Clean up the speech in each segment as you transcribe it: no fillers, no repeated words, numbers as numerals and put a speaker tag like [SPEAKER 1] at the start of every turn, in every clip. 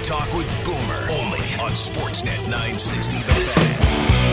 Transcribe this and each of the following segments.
[SPEAKER 1] Talk with Boomer. Only on Sportsnet 960 The Fan.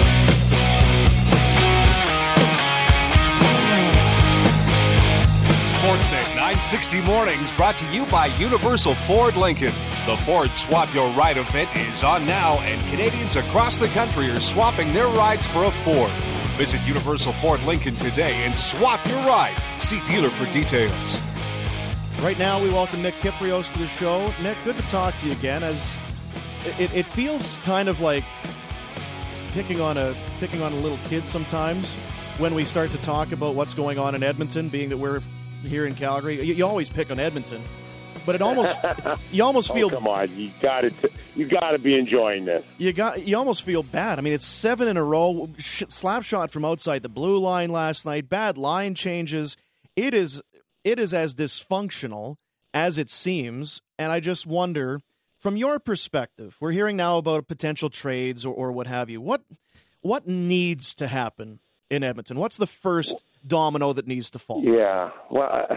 [SPEAKER 2] Sportsnet 960 Mornings brought to you by Universal Ford Lincoln. The Ford Swap Your Ride event is on now, and Canadians across the country are swapping their rides for a Ford. Visit Universal Ford Lincoln today and swap your ride. See dealer for details.
[SPEAKER 3] Right now, we welcome Nick Kypreos to the show. Nick, good to talk to you again. As it feels kind of like picking on a little kid sometimes when we start to talk about what's going on in Edmonton, being that we're here in Calgary. You always pick on Edmonton, but you almost feel.
[SPEAKER 4] Come on, you got to be enjoying this.
[SPEAKER 3] You almost feel bad. I mean, it's 7 in a row. Slap shot from outside the blue line last night. Bad line changes. It is as dysfunctional as it seems, and I just wonder, from your perspective, we're hearing now about potential trades or what have you. What needs to happen in Edmonton? What's the first domino that needs to fall?
[SPEAKER 4] Yeah, well,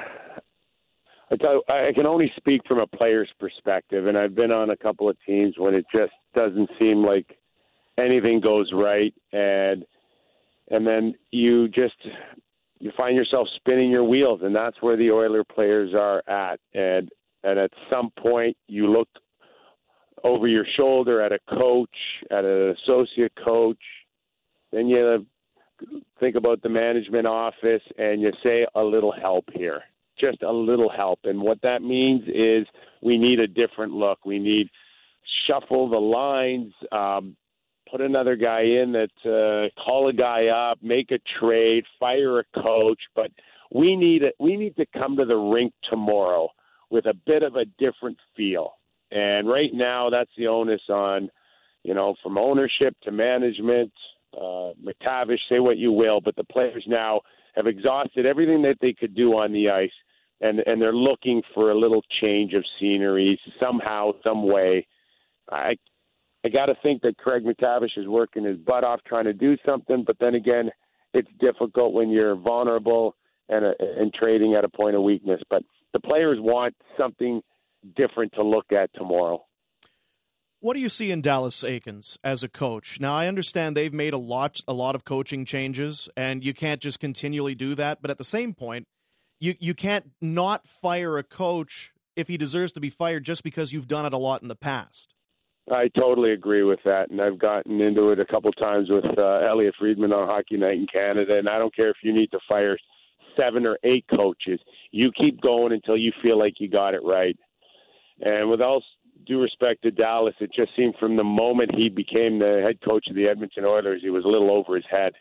[SPEAKER 4] I can only speak from a player's perspective, and I've been on a couple of teams when it just doesn't seem like anything goes right, and then you find yourself spinning your wheels, and that's where the Oiler players are at. And at some point, you look over your shoulder at a coach, at an associate coach, then you think about the management office, and you say a little help here, just a little help. And what that means is we need a different look. We need shuffle the lines, put another guy in that call a guy up, make a trade, fire a coach. But we need to come to the rink tomorrow with a bit of a different feel. And right now, that's the onus on, from ownership to management. McTavish, say what you will, but the players now have exhausted everything that they could do on the ice, and they're looking for a little change of scenery somehow, some way. I got to think that Craig McTavish is working his butt off trying to do something, but then again, it's difficult when you're vulnerable and trading at a point of weakness. But the players want something different to look at tomorrow.
[SPEAKER 3] What do you see in Dallas Eakins as a coach? Now, I understand they've made a lot of coaching changes, and you can't just continually do that. But at the same point, you can't not fire a coach if he deserves to be fired just because you've done it a lot in the past.
[SPEAKER 4] I totally agree with that, and I've gotten into it a couple times with Elliot Friedman on Hockey Night in Canada, and I don't care if you need to fire 7 or 8 coaches. You keep going until you feel like you got it right. And with all due respect to Dallas, it just seemed from the moment he became the head coach of the Edmonton Oilers, he was a little over his head.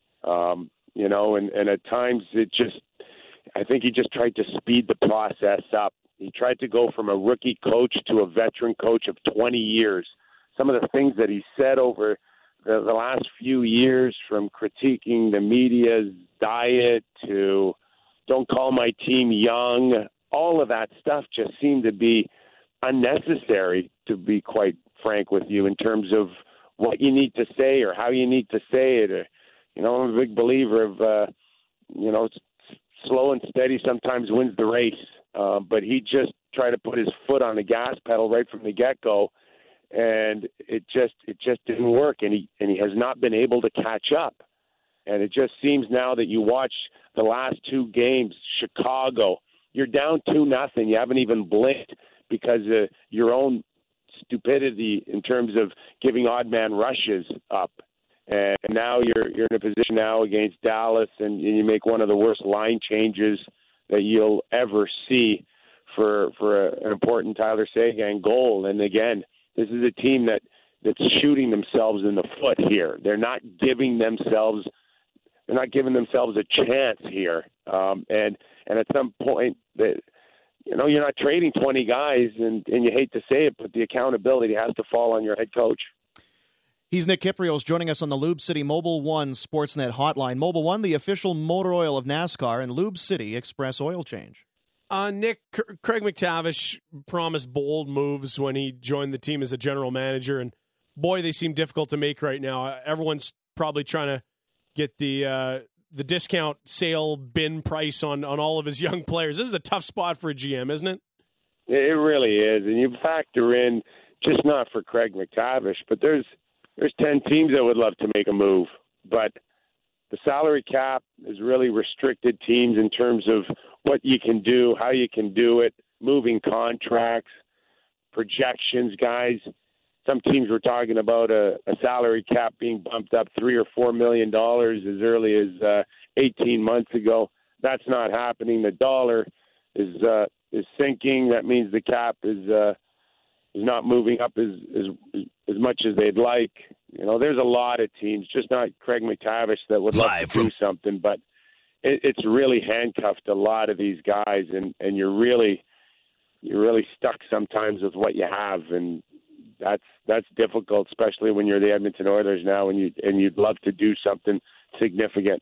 [SPEAKER 4] And at times I think he just tried to speed the process up. He tried to go from a rookie coach to a veteran coach of 20 years. Some of the things that he said over the last few years, from critiquing the media's diet to don't call my team young, all of that stuff just seemed to be unnecessary, to be quite frank with you, in terms of what you need to say or how you need to say it. I'm a big believer of, slow and steady sometimes wins the race. But he just tried to put his foot on the gas pedal right from the get-go, and it just didn't work, and he has not been able to catch up. And it just seems now that you watch the last 2 games, Chicago, you're down 2-0. You haven't even blinked because of your own stupidity in terms of giving odd man rushes up. And now you're in a position now against Dallas, and you make one of the worst line changes that you'll ever see for an important Tyler Seguin goal. And again, this is a team that's shooting themselves in the foot here. They're not giving themselves a chance here. And at some point that you're not trading 20 guys, and you hate to say it, but the accountability has to fall on your head coach.
[SPEAKER 3] He's Nick Kypreos joining us on the Lube City Mobile One Sportsnet hotline. Mobile One, the official motor oil of NASCAR, and Lube City Express Oil Change.
[SPEAKER 5] Nick, Craig McTavish promised bold moves when he joined the team as a general manager, and boy, they seem difficult to make right now. Everyone's probably trying to get the discount sale bin price on all of his young players. This is a tough spot for a GM, isn't it?
[SPEAKER 4] It really is, and you factor in just not for Craig MacTavish. But there's 10 teams that would love to make a move, but the salary cap has really restricted teams in terms of what you can do, how you can do it, moving contracts, projections, guys. Some teams were talking about a salary cap being bumped up $3 or $4 million as early as 18 months ago. That's not happening. The dollar is sinking. That means the cap is not moving up as much as they'd like. You know, there's a lot of teams, just not Craig MacTavish, that would love to do something, but it's really handcuffed a lot of these guys, and you're really stuck sometimes with what you have, and that's difficult, especially when you're the Edmonton Oilers now, and you'd love to do something significant.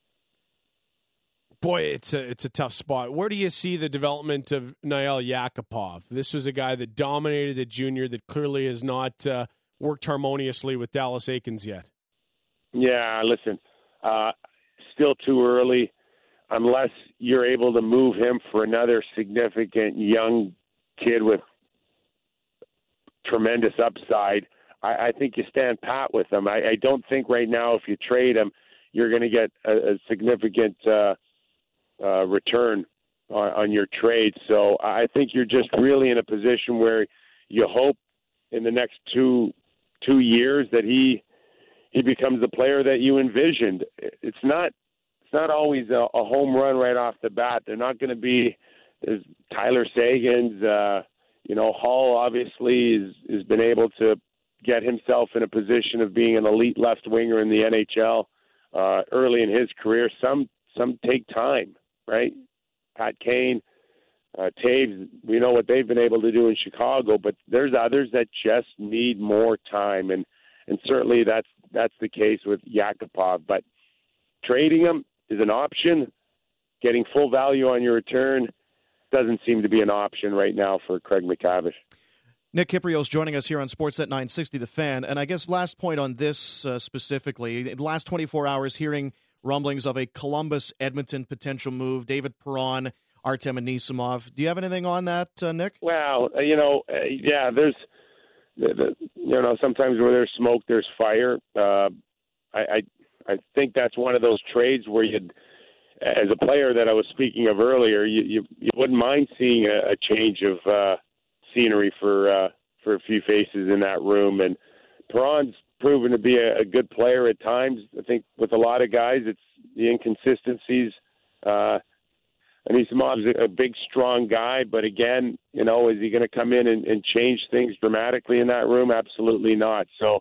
[SPEAKER 5] Boy, it's a tough spot. Where do you see the development of Nail Yakupov? This was a guy that dominated the junior that clearly has not worked harmoniously with Dallas Eakins yet. Yeah,
[SPEAKER 4] listen, still too early. Unless you're able to move him for another significant young kid with tremendous upside, I think you stand pat with him. I don't think right now if you trade him, you're going to get a significant return on your trade. So I think you're just really in a position where you hope in the next two years that he becomes the player that you envisioned. It's not always a home run right off the bat. They're not going to be Tyler Sagan's. Hall obviously has been able to get himself in a position of being an elite left winger in the NHL early in his career. Some take time, right? Pat Kane, Taves, we know what they've been able to do in Chicago, but there's others that just need more time, and certainly that's the case with Yakupov. But trading him is an option. Getting full value on your return doesn't seem to be an option right now for Craig MacTavish.
[SPEAKER 3] Nick Kypreos joining us here on Sportsnet 960 The Fan. And I guess last point on this specifically, in the last 24 hours, hearing rumblings of a Columbus-Edmonton potential move, David Perron, Artem Anisimov. Do you have anything on that, Nick?
[SPEAKER 4] Well, yeah, there's, sometimes where there's smoke, there's fire. I think that's one of those trades where you'd, as a player that I was speaking of earlier, you wouldn't mind seeing a change of scenery for a few faces in that room. And Perron's proven to be a good player at times. I think with a lot of guys, it's the inconsistencies. Anisimov's a big, strong guy, but again, is he going to come in and change things dramatically in that room? Absolutely not. So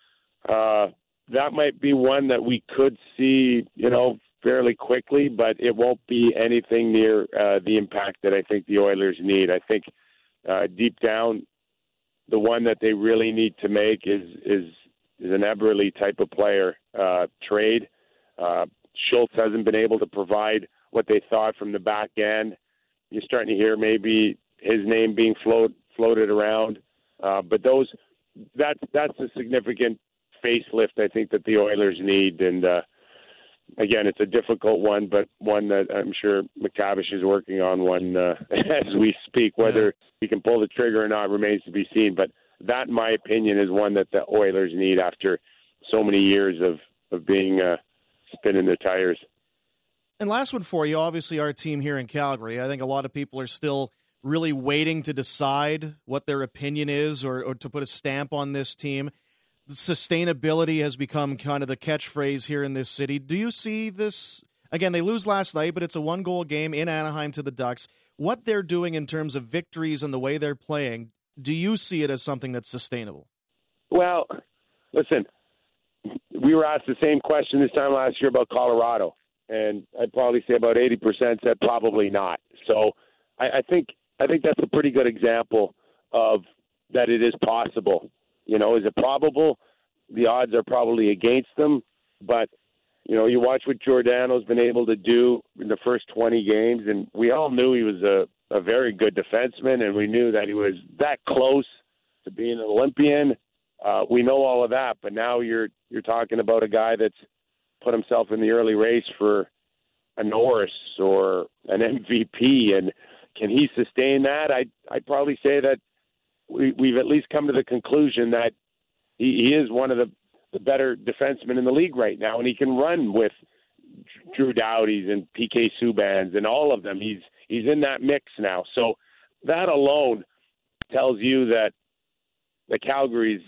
[SPEAKER 4] that might be one that we could see, fairly quickly, but it won't be anything near the impact that I think the Oilers need. I think deep down, the one that they really need to make is an Eberle type of player trade. Schultz hasn't been able to provide what they thought from the back end. You're starting to hear maybe his name being floated around, but that's a significant facelift I think that the Oilers need. And again, it's a difficult one, but one that I'm sure MacTavish is working on one as we speak. Whether he can pull the trigger or not remains to be seen. But that, in my opinion, is one that the Oilers need after so many years of being spinning their tires.
[SPEAKER 3] And last one for you, obviously our team here in Calgary. I think a lot of people are still really waiting to decide what their opinion is or to put a stamp on this team. Sustainability has become kind of the catchphrase here in this city. Do you see this? Again, they lose last night, but it's a one-goal game in Anaheim to the Ducks. What they're doing in terms of victories and the way they're playing, do you see it as something that's sustainable?
[SPEAKER 4] Well, listen, we were asked the same question this time last year about Colorado, and I'd probably say about 80% said probably not. So I think that's a pretty good example of that it is possible. Is it probable? The odds are probably against them. But, you watch what Giordano's been able to do in the first 20 games, and we all knew he was a very good defenseman, and we knew that he was that close to being an Olympian. We know all of that, but now you're talking about a guy that's put himself in the early race for a Norris or an MVP, and can he sustain that? I'd probably say that we've at least come to the conclusion that he is one of the better defensemen in the league right now, and he can run with Drew Doughty's and PK Subban's and all of them. He's in that mix now. So that alone tells you that the Calgary's,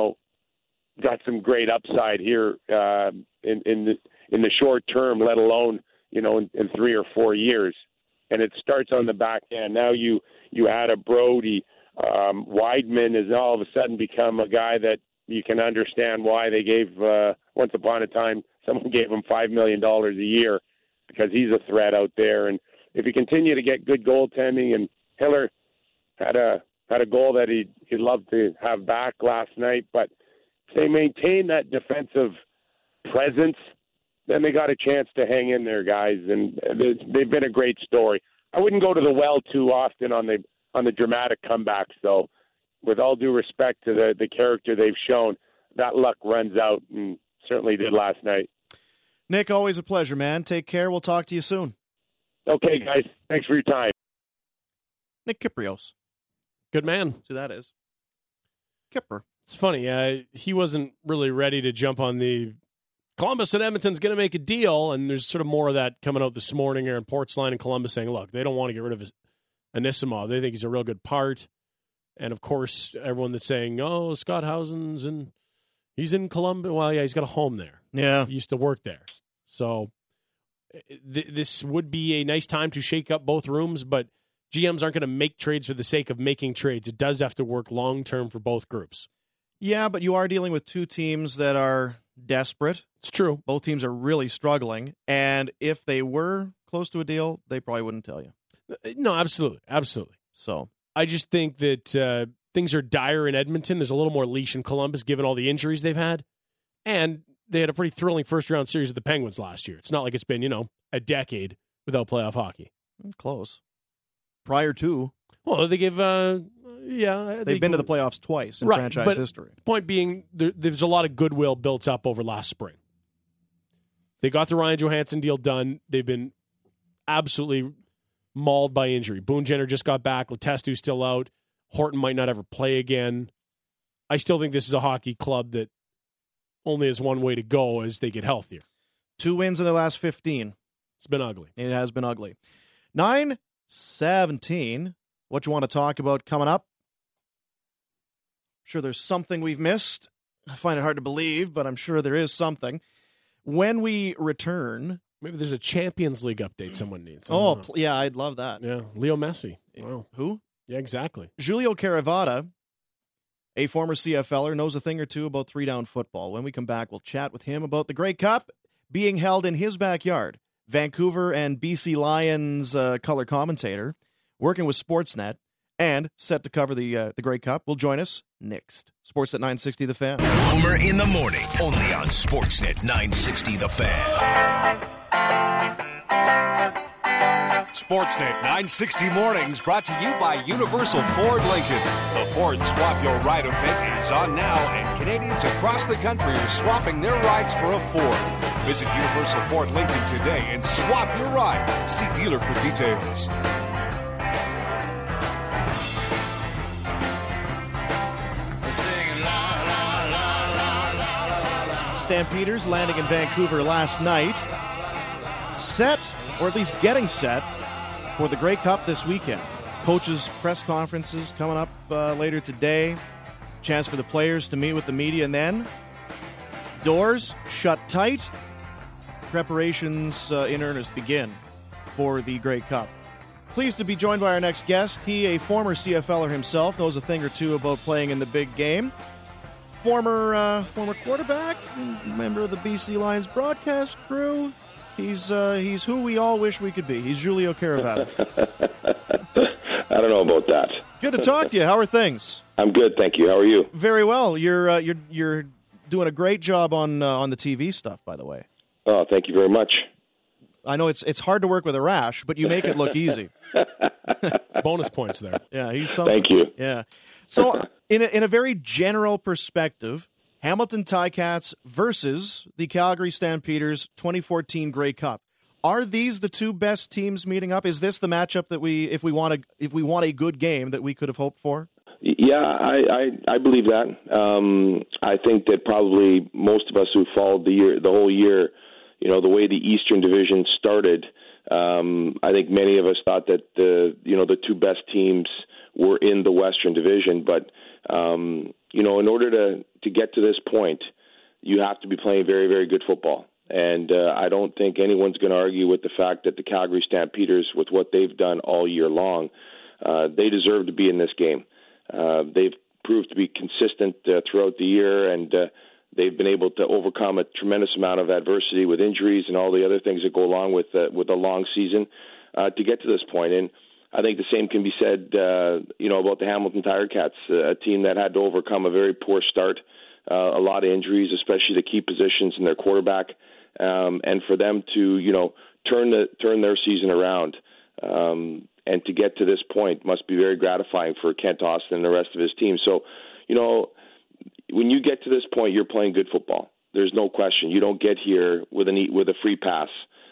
[SPEAKER 4] got some great upside here in the short term, let alone, in 3 or 4 years. And it starts on the back end. Now you add a Brody. Weidman has all of a sudden become a guy that you can understand why they gave, once upon a time, someone gave him $5 million a year because he's a threat out there. And if you continue to get good goaltending, and Hiller had a goal that he'd love to have back last night, but if they maintain that defensive presence, then they got a chance to hang in there, guys. And they've been a great story. I wouldn't go to the well too often on the dramatic comebacks, though. With all due respect to the character they've shown, that luck runs out, and certainly did last night.
[SPEAKER 3] Nick, always a pleasure, man. Take care. We'll talk to you soon.
[SPEAKER 4] Okay, guys. Thanks for your time.
[SPEAKER 3] Nick Kypreos.
[SPEAKER 5] Good man.
[SPEAKER 3] That's who that is. Kipper.
[SPEAKER 5] It's funny. He wasn't really ready to jump on the Columbus and Edmonton's going to make a deal, and there's sort of more of that coming out this morning. Aaron Portzline and Columbus saying, look, they don't want to get rid of Anisimov. They think he's a real good part. And, of course, everyone that's saying, oh, Scott Housen's and he's in Columbus. Well, yeah, he's got a home there.
[SPEAKER 3] Yeah.
[SPEAKER 5] He used to work there. So this would be a nice time to shake up both rooms, but GMs aren't going to make trades for the sake of making trades. It does have to work long-term for both groups.
[SPEAKER 3] Yeah, but you are dealing with two teams that are desperate.
[SPEAKER 5] It's true.
[SPEAKER 3] Both teams are really struggling, and if they were close to a deal, they probably wouldn't tell you.
[SPEAKER 5] No, absolutely. Absolutely.
[SPEAKER 3] So
[SPEAKER 5] I just think that things are dire in Edmonton. There's a little more leash in Columbus, given all the injuries they've had. And they had a pretty thrilling first-round series of the Penguins last year. It's not like it's been, a decade without playoff hockey.
[SPEAKER 3] Close. Prior to.
[SPEAKER 5] Well, they give, They've
[SPEAKER 3] been to the playoffs twice in franchise history.
[SPEAKER 5] Point being, there's a lot of goodwill built up over last spring. They got the Ryan Johansson deal done. They've been absolutely mauled by injury. Boone Jenner just got back. Letestu's still out. Horton might not ever play again. I still think this is a hockey club that only has one way to go as they get healthier.
[SPEAKER 3] 2 wins in their last 15.
[SPEAKER 5] It's been ugly.
[SPEAKER 3] It has been ugly. 9:17. What you want to talk about coming up? I'm sure there's something we've missed. I find it hard to believe, but I'm sure there is something. When we return...
[SPEAKER 5] Maybe there's a Champions League update someone needs.
[SPEAKER 3] Yeah, I'd love that.
[SPEAKER 5] Yeah, Leo Messi. Wow.
[SPEAKER 3] Who?
[SPEAKER 5] Yeah, exactly.
[SPEAKER 3] Julio Caravata, a former CFLer, knows a thing or two about three-down football. When we come back, we'll chat with him about the Grey Cup being held in his backyard. Vancouver and BC Lions color commentator, working with Sportsnet, and set to cover the Grey Cup, will join us next. Sportsnet 960 The Fan.
[SPEAKER 1] Homer in the morning, only on Sportsnet 960 The Fan.
[SPEAKER 2] Sportsnet 960 Mornings brought to you by Universal Ford Lincoln. The Ford Swap Your Ride event is on now, and Canadians across the country are swapping their rides for a Ford. Visit Universal Ford Lincoln today and swap your ride. See dealer for details.
[SPEAKER 3] Stampeders landing in Vancouver last night. Set, or at least getting set, for the Grey Cup this weekend. Coaches' press conferences coming up later today. Chance for the players to meet with the media, and then doors shut tight. Preparations in earnest begin for the Grey Cup. Pleased to be joined by our next guest. He, a former CFLer himself, knows a thing or two about playing in the big game. Former quarterback, member of the BC Lions broadcast crew. He's who we all wish we could be. He's Julio Caravata.
[SPEAKER 6] I don't know about that.
[SPEAKER 3] Good to talk to you. How are things?
[SPEAKER 6] I'm good, thank you. How are you?
[SPEAKER 3] Very well. You're doing a great job on the TV stuff, by the way.
[SPEAKER 6] Oh, thank you very much.
[SPEAKER 3] I know it's hard to work with a rash, but you make it look easy.
[SPEAKER 5] Bonus points there.
[SPEAKER 3] Yeah, he's something.
[SPEAKER 6] Thank you.
[SPEAKER 3] Yeah. So, in a very general perspective, Hamilton Ticats versus the Calgary Stampeders 2014 Grey Cup. Are these the two best teams meeting up? Is this the matchup that if we want a good game that we could have hoped for?
[SPEAKER 6] Yeah, I believe that. I think that probably most of us who followed the whole year, the way the Eastern Division started, I think many of us thought that the two best teams were in the Western Division. But in order to get to this point, you have to be playing very, very good football. And I don't think anyone's going to argue with the fact that the Calgary Stampeders, with what they've done all year long, they deserve to be in this game. They've proved to be consistent throughout the year, and they've been able to overcome a tremendous amount of adversity with injuries and all the other things that go along with a long season to get to this point. And I think the same can be said, about the Hamilton Tiger Cats, a team that had to overcome a very poor start, a lot of injuries, especially the key positions in their quarterback, and for them to, turn their season around. And to get to this point must be very gratifying for Kent Austin and the rest of his team. So, when you get to this point, you're playing good football. There's no question. You don't get here with a free pass.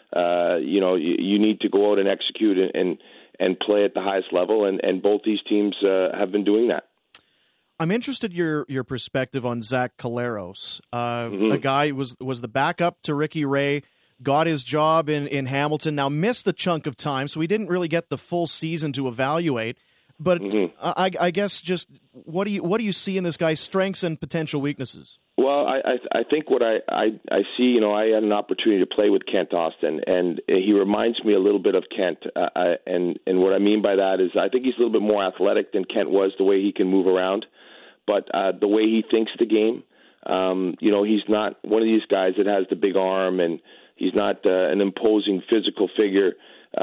[SPEAKER 6] You need to go out and execute and play at the highest level, and both these teams have been doing that.
[SPEAKER 3] I'm interested in your perspective on Zach Collaros. The guy was the backup to Ricky Ray, got his job in Hamilton, now missed a chunk of time, so we didn't really get the full season to evaluate. But I guess just what do you see in this guy's strengths and potential weaknesses?
[SPEAKER 6] Well, I think what I see, I had an opportunity to play with Kent Austin, and he reminds me a little bit of Kent. And what I mean by that is I think he's a little bit more athletic than Kent was, the way he can move around. But the way he thinks the game, he's not one of these guys that has the big arm, and he's not an imposing physical figure.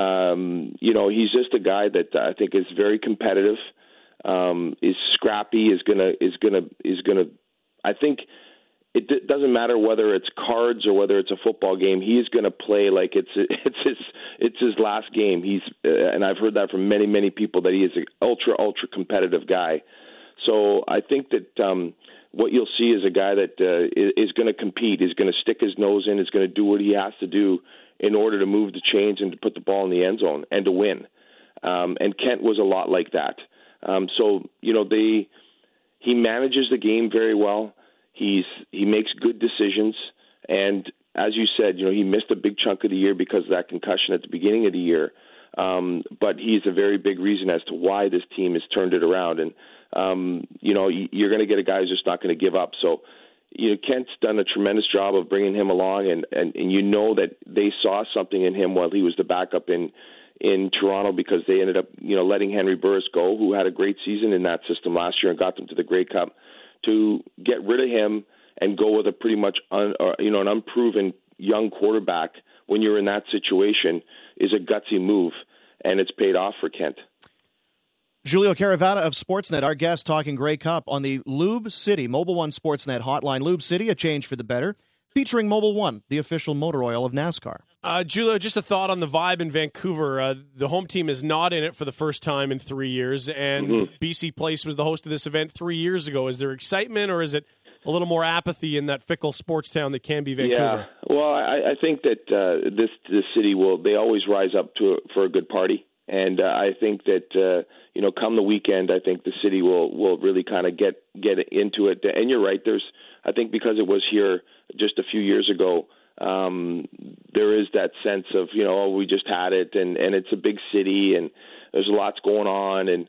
[SPEAKER 6] He's just a guy that I think is very competitive, is scrappy, is gonna. I think it doesn't matter whether it's cards or whether it's a football game. He's going to play like it's his last game. And I've heard that from many people that he is an ultra competitive guy. So I think that what you'll see is a guy that is going to compete, is going to stick his nose in, is going to do what he has to do in order to move the chains and to put the ball in the end zone and to win. And Kent was a lot like that. He manages the game very well. He makes good decisions, and as you said, he missed a big chunk of the year because of that concussion at the beginning of the year. But he's a very big reason as to why this team has turned it around. And you're going to get a guy who's just not going to give up. So Kent's done a tremendous job of bringing him along, and that they saw something in him while he was the backup in Toronto, because they ended up, letting Henry Burris go, who had a great season in that system last year and got them to the Grey Cup. To get rid of him and go with a pretty much an unproven young quarterback when you're in that situation is a gutsy move, and it's paid off for Kent.
[SPEAKER 3] Julio Caravata of Sportsnet, our guest, talking Grey Cup on the Lube City Mobile One Sportsnet hotline. Lube City, a change for the better, featuring Mobile One, the official motor oil of NASCAR.
[SPEAKER 5] Julio, just a thought on the vibe in Vancouver. The home team is not in it for the first time in 3 years, and BC Place was the host of this event 3 years ago. Is there excitement, or is it a little more apathy in that fickle sports town that can be Vancouver?
[SPEAKER 6] Yeah, well, I think that this city they always rise up for a good party, and I think that come the weekend, I think the city will really kind of get into it. And you're right. I think because it was here just a few years ago, there is that sense of, we just had it, and it's a big city, and there's lots going on, and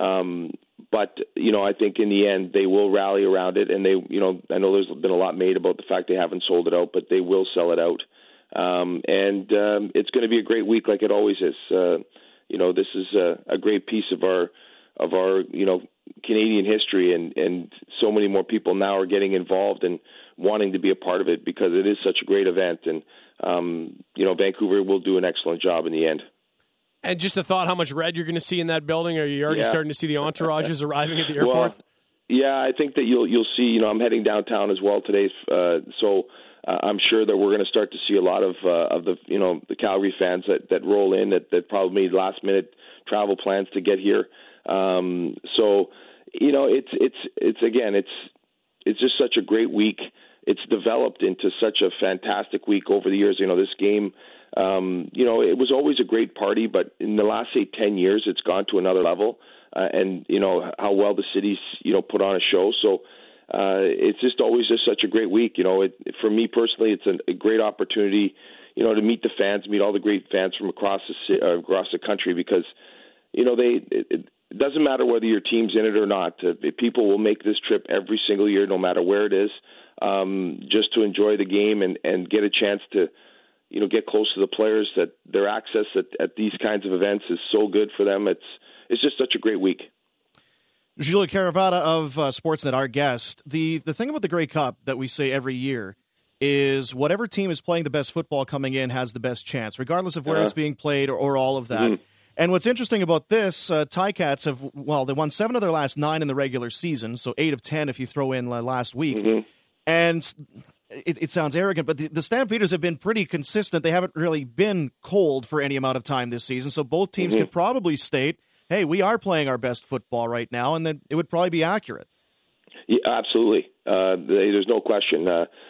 [SPEAKER 6] but I think in the end they will rally around it, and they, I know there's been a lot made about the fact they haven't sold it out, but they will sell it out, and it's going to be a great week, like it always is. This is a great piece of our Canadian history, and so many more people now are getting involved and wanting to be a part of it because it is such a great event, and Vancouver will do an excellent job in the end.
[SPEAKER 5] And just a thought, how much red you're going to see in that building? Are you already starting to see the entourages arriving at the airport?
[SPEAKER 6] Well, yeah, I think that you'll see. I'm heading downtown as well today, so I'm sure that we're going to start to see a lot of the Calgary fans that roll in that probably made last minute travel plans to get here. It's just such a great week. It's developed into such a fantastic week over the years. This game, it was always a great party, but in the last, 10 years, it's gone to another level. and how well the city's put on a show. So it's just always just such a great week. For me personally, it's a great opportunity, to meet the fans, meet all the great fans from across the country, because it doesn't matter whether your team's in it or not. People will make this trip every single year, no matter where it is, just to enjoy the game and get a chance to get close to the players. That their access at these kinds of events is so good for them. It's just such a great week.
[SPEAKER 3] Julio Caravata of Sportsnet, our guest. The thing about the Grey Cup that we say every year is whatever team is playing the best football coming in has the best chance, regardless of where it's being played or all of that. Mm-hmm. And what's interesting about this, Ticats they won 7 of their last 9 in the regular season, so 8 of 10 if you throw in last week. Mm-hmm. And it sounds arrogant, but the Stampeders have been pretty consistent. They haven't really been cold for any amount of time this season, so both teams could probably state, hey, we are playing our best football right now, and then it would probably be accurate.
[SPEAKER 6] Yeah, absolutely. There's no question.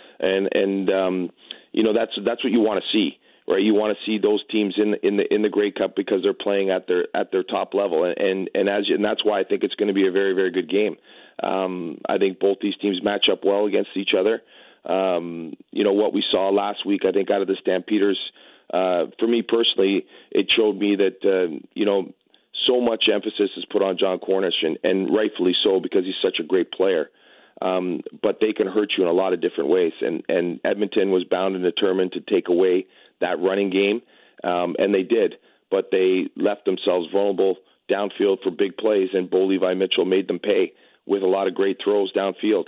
[SPEAKER 6] That's what you want to see, right? You want to see those teams in the Grey Cup because they're playing at their top level, and that's why I think it's going to be a very, very good game. I think both these teams match up well against each other. What we saw last week, I think, out of the Stampeders, for me personally, it showed me that so much emphasis is put on John Cornish, and rightfully so, because he's such a great player. But they can hurt you in a lot of different ways. And Edmonton was bound and determined to take away that running game, and they did. But they left themselves vulnerable downfield for big plays, and Bo Levi Mitchell made them pay with a lot of great throws downfield.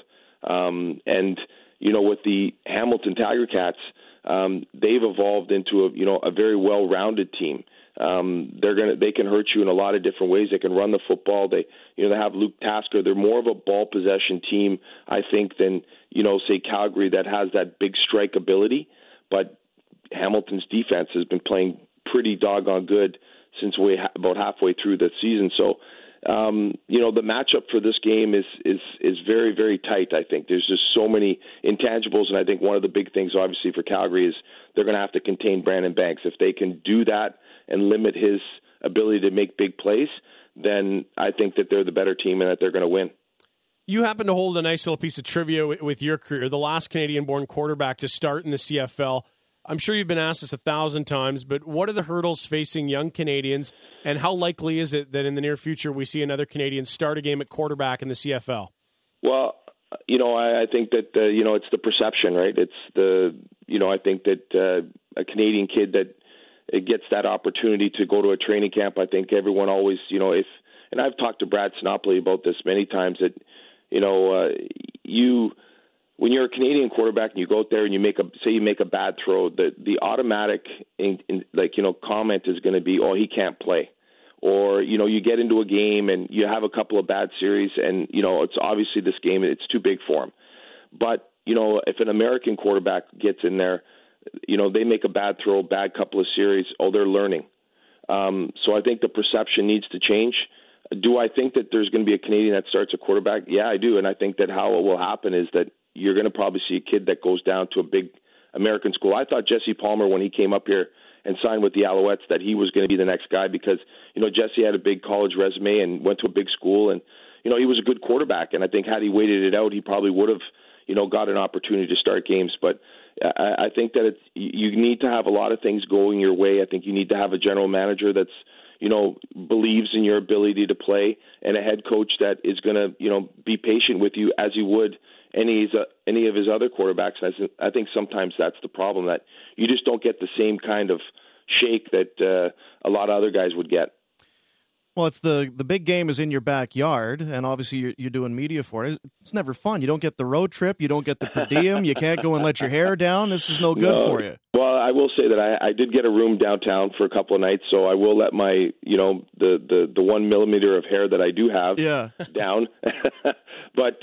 [SPEAKER 6] With the Hamilton Tiger Cats, they've evolved into a very well-rounded team. They can hurt you in a lot of different ways. They can run the football. They have Luke Tasker. They're more of a ball possession team, I think, than say Calgary, that has that big strike ability. But Hamilton's defense has been playing pretty doggone good since about halfway through the season. So the matchup for this game is very, very tight. I think there's just so many intangibles, and I think one of the big things, obviously, for Calgary is they're going to have to contain Brandon Banks. If they can do that and limit his ability to make big plays, then I think that they're the better team and that they're going to win.
[SPEAKER 5] You happen to hold a nice little piece of trivia with your career, the last Canadian-born quarterback to start in the CFL. I'm sure you've been asked this 1,000 times, but what are the hurdles facing young Canadians, and how likely is it that in the near future we see another Canadian start a game at quarterback in the CFL?
[SPEAKER 6] Well, I think that, it's the perception, right? It's I think that a Canadian kid that it gets that opportunity to go to a training camp. I think everyone always, and I've talked to Brad Sinopoli about this many times, that, when you're a Canadian quarterback and you go out there and you make a bad throw, the automatic comment is going to be, oh, he can't play. Or, you get into a game and you have a couple of bad series and, it's obviously this game, it's too big for him. But, if an American quarterback gets in there, they make a bad throw, bad couple of series, they're learning. So I think the perception needs to change. Do I think that there's going to be a Canadian that starts a quarterback? Yeah, I do. And I think that how it will happen is that you're going to probably see a kid that goes down to a big American school. I thought Jesse Palmer, when he came up here and signed with the Alouettes, that he was going to be the next guy because, Jesse had a big college resume and went to a big school, and, he was a good quarterback. And I think had he waited it out, he probably would have, got an opportunity to start games. But I think that you need to have a lot of things going your way. I think you need to have a general manager that's, believes in your ability to play, and a head coach that is going to, be patient with you as he would any of his other quarterbacks. And I think sometimes that's the problem, that you just don't get the same kind of shake that a lot of other guys would get.
[SPEAKER 3] Well, it's the big game is in your backyard, and obviously you're doing media for it. It's never fun. You don't get the road trip. You don't get the per diem. You can't go and let your hair down. This is no good for you.
[SPEAKER 6] Well, I will say that I did get a room downtown for a couple of nights, so I will let my, the 1 millimeter of hair that I do have down. But,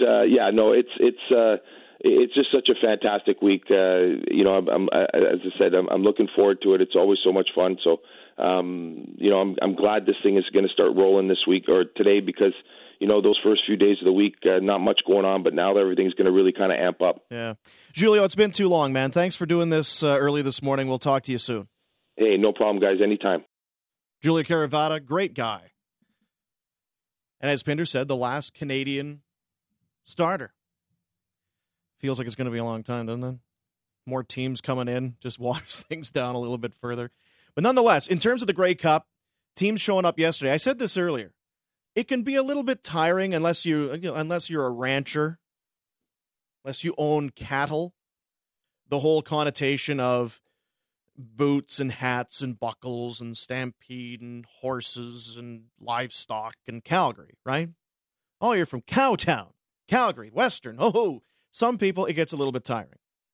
[SPEAKER 6] it's just such a fantastic week. As I said, I'm looking forward to it. It's always so much fun. So, I'm glad this thing is going to start rolling this week or today because, those first few days of the week, not much going on, but now everything's going to really kind of amp up.
[SPEAKER 3] Yeah. Julio, it's been too long, man. Thanks for doing this early this morning. We'll talk to you soon.
[SPEAKER 6] Hey, no problem, guys. Anytime.
[SPEAKER 3] Julio Caravata, great guy. And as Pinder said, the last Canadian starter. Feels like it's going to be a long time, doesn't it? More teams coming in, just waters things down a little bit further. But nonetheless, in terms of the Grey Cup, teams showing up yesterday. I said this earlier. It can be a little bit tiring unless you're a rancher, unless you own cattle. The whole connotation of boots and hats and buckles and Stampede and horses and livestock and Calgary, right? Oh, you're from Cowtown, Calgary, Western. Oh, some people, it gets a little bit tiring.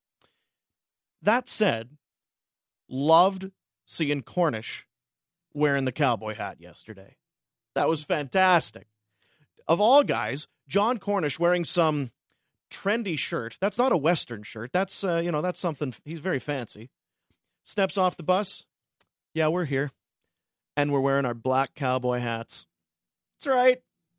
[SPEAKER 3] That said, loved seeing Cornish wearing the cowboy hat yesterday. That was fantastic. Of all guys, John Cornish wearing some trendy shirt. That's not a Western shirt. That's, that's something, he's very fancy. Steps off the bus. Yeah, we're here. And we're wearing our black cowboy hats. That's right.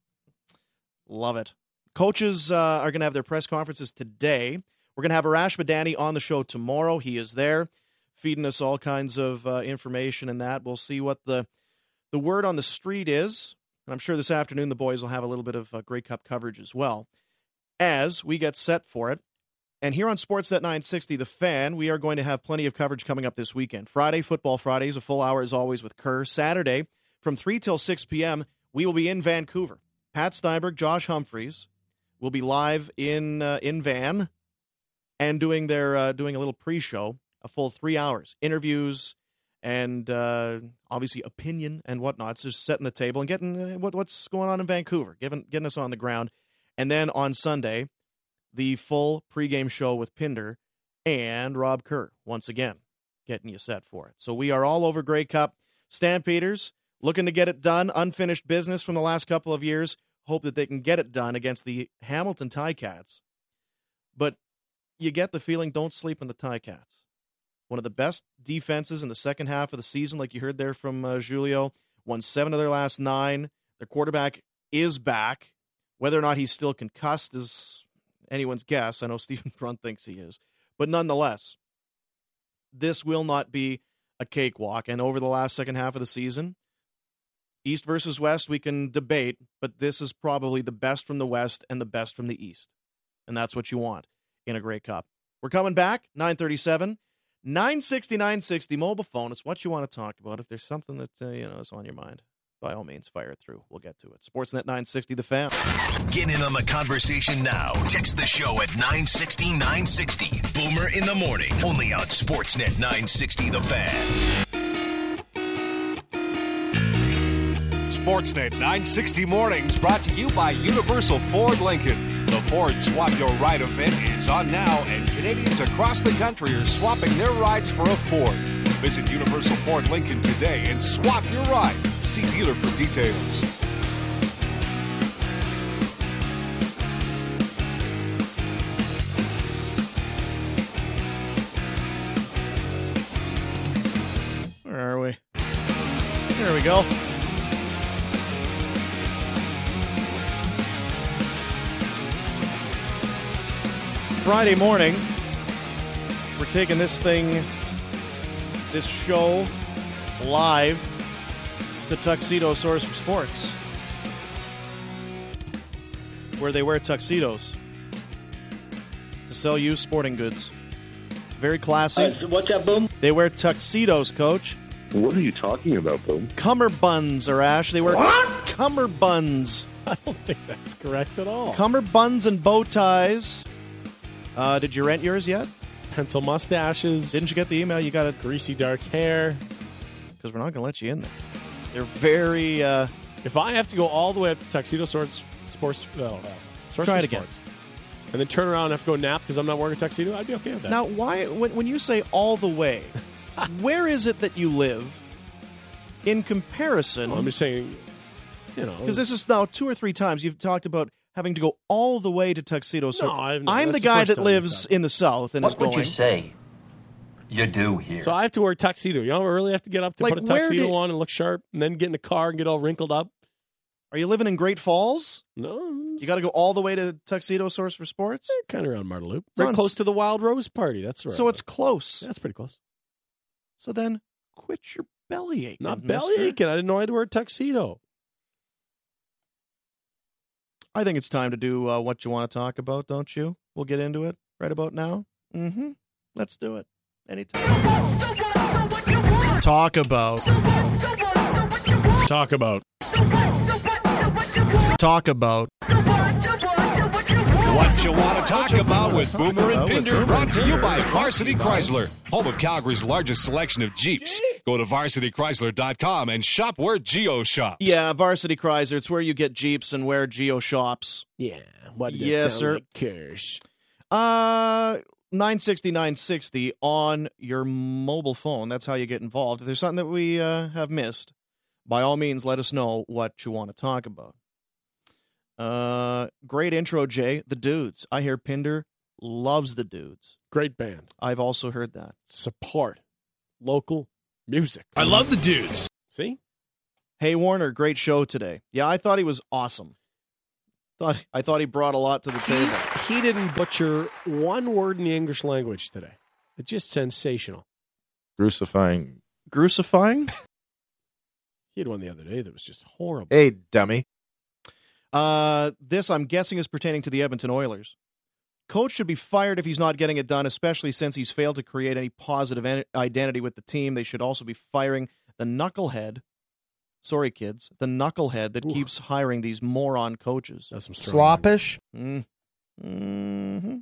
[SPEAKER 3] Love it. Coaches are going to have their press conferences today. We're going to have Arash Madani on the show tomorrow. He is there, feeding us all kinds of information and that. We'll see what the word on the street is. And I'm sure this afternoon the boys will have a little bit of Grey Cup coverage as well as we get set for it. And here on Sportsnet 960, The Fan, we are going to have plenty of coverage coming up this weekend. Friday, Football Fridays, a full hour as always with Kerr. Saturday, from 3 till 6 p.m., we will be in Vancouver. Pat Steinberg, Josh Humphreys will be live in Van and doing a little pre-show, a full 3 hours. Interviews and obviously opinion and whatnot. So just setting the table and getting what's going on in Vancouver, getting us on the ground. And then on Sunday, the full pregame show with Pinder and Rob Kerr, once again, getting you set for it. So we are all over Grey Cup. Stampeders looking to get it done. Unfinished business from the last couple of years. Hope that they can get it done against the Hamilton Ticats. But you get the feeling, don't sleep on the Ticats. One of the best defenses in the second half of the season, like you heard there from Julio. Won 7 of their last 9. Their quarterback is back. Whether or not he's still concussed is anyone's guess. I know Stephen Brunt thinks he is. But nonetheless, this will not be a cakewalk. And over the last second half of the season, East versus West, we can debate, but this is probably the best from the West and the best from the East. And that's what you want in a Grey Cup. We're coming back, 9:37. 960 mobile phone. It's what you want to talk about. If there's something that is on your mind, by all means, fire it through. We'll get to it. Sportsnet 960, The Fan.
[SPEAKER 1] Get in on the conversation now. Text the show at 960-960. Boomer in the morning. Only on Sportsnet 960, The Fan.
[SPEAKER 2] Sportsnet 960 Mornings brought to you by Universal Ford Lincoln. The Ford Swap Your Ride event is on now, and Canadians across the country are swapping their rides for a Ford. Visit Universal Ford Lincoln today and swap your ride. See dealer for details.
[SPEAKER 3] Where are we? There we go. Friday morning, we're taking this show live to Tuxedo Source for Sports, where they wear tuxedos to sell you sporting goods. Very classy.
[SPEAKER 7] What's up, Boom?
[SPEAKER 3] They wear tuxedos, Coach.
[SPEAKER 8] What are you talking about, Boom?
[SPEAKER 3] Cummerbunds, Arash. They wear cummerbunds.
[SPEAKER 5] I don't think that's correct at all.
[SPEAKER 3] Cummerbunds and bow ties. Did you rent yours yet?
[SPEAKER 5] Pencil mustaches.
[SPEAKER 3] Didn't you get the email? You got it.
[SPEAKER 5] Greasy dark hair.
[SPEAKER 3] Because we're not going to let you in there. They're very...
[SPEAKER 5] If I have to go all the way up to Tuxedo Source Sports...
[SPEAKER 3] Try it again.
[SPEAKER 5] And then turn around and have to go nap because I'm not wearing a tuxedo, I'd be okay with that.
[SPEAKER 3] Now, why? When you say all the way, where is it that you live in comparison?
[SPEAKER 5] Well, I'm just saying,
[SPEAKER 3] Because this is now 2 or 3 times you've talked about having to go all the way to Tuxedo Source.
[SPEAKER 5] No,
[SPEAKER 3] I'm the guy that lives in the South and is going...
[SPEAKER 7] What would you say you do here?
[SPEAKER 5] So I have to wear a tuxedo. You don't really have to get up to put a tuxedo on and look sharp and then get in the car and get all wrinkled up?
[SPEAKER 3] Are you living in Great Falls?
[SPEAKER 5] No.
[SPEAKER 3] You got to go all the way to Tuxedo Source for Sports?
[SPEAKER 5] Kind of around Marta Loop. Right close to the Wild Rose Party. That's right.
[SPEAKER 3] So it's close.
[SPEAKER 5] That's pretty close.
[SPEAKER 3] So then quit your belly aching.
[SPEAKER 5] Not belly aching. I didn't know I had to wear a tuxedo.
[SPEAKER 3] I think it's time to do what you want to talk about, don't you? We'll get into it right about now. Mm-hmm. Let's do it. Anytime. Talk about.
[SPEAKER 5] Talk about.
[SPEAKER 3] Talk about.
[SPEAKER 2] What you want to talk about with Boomer and Pinder, brought to you by Varsity Chrysler, home of Calgary's largest selection of Jeeps. Go to varsitychrysler.com and shop where Geo shops.
[SPEAKER 3] Yeah, Varsity Chrysler. It's where you get Jeeps and where Geo shops.
[SPEAKER 5] Yeah. What does
[SPEAKER 3] Yes,
[SPEAKER 5] that
[SPEAKER 3] sir.
[SPEAKER 5] like cares?
[SPEAKER 3] 960 on your mobile phone. That's how you get involved. If there's something that we have missed, by all means, let us know what you want to talk about. Great intro, Jay. The Dudes. I hear Pinder loves the Dudes.
[SPEAKER 5] Great band.
[SPEAKER 3] I've also heard that.
[SPEAKER 5] Support local music.
[SPEAKER 9] I love the Dudes.
[SPEAKER 5] See?
[SPEAKER 3] Hey, Warner, great show today. Yeah, I thought he was awesome. I thought he brought a lot to the table.
[SPEAKER 5] He didn't butcher one word in the English language today. It's just sensational.
[SPEAKER 9] Crucifying.
[SPEAKER 3] Crucifying?
[SPEAKER 5] He had one the other day that was just horrible.
[SPEAKER 9] Hey, dummy.
[SPEAKER 3] This, I'm guessing, is pertaining to the Edmonton Oilers. Coach should be fired if he's not getting it done, especially since he's failed to create any positive identity with the team. They should also be firing the knucklehead. Sorry, kids. The knucklehead that keeps hiring these moron coaches.
[SPEAKER 5] That's some strong
[SPEAKER 10] Sloppish.
[SPEAKER 3] Mm-hmm.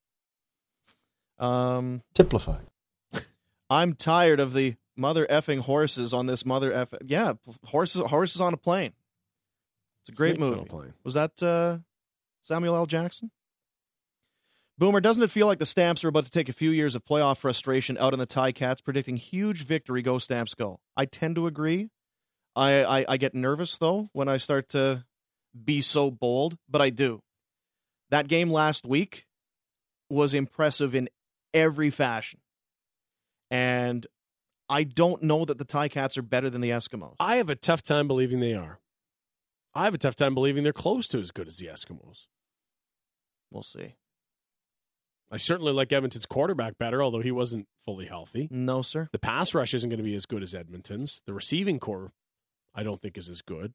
[SPEAKER 10] Simplify.
[SPEAKER 3] I'm tired of the mother effing horses on this mother effing. Yeah, horses on a plane. It's a great
[SPEAKER 5] Snakes on a
[SPEAKER 3] movie.
[SPEAKER 5] plane.
[SPEAKER 3] Was that Samuel L. Jackson? Boomer, doesn't it feel like the Stamps are about to take a few years of playoff frustration out on the Ticats, predicting huge victory? Go Stamps, go. I tend to agree. I get nervous, though, when I start to be so bold, but I do. That game last week was impressive in every fashion. And I don't know that the Ticats are better than the Eskimos.
[SPEAKER 5] I have a tough time believing they are. I have a tough time believing they're close to as good as the Eskimos.
[SPEAKER 3] We'll see.
[SPEAKER 5] I certainly like Edmonton's quarterback better, although he wasn't fully healthy.
[SPEAKER 3] No, sir.
[SPEAKER 5] The pass rush isn't going to be as good as Edmonton's. The receiving core, I don't think, is as good.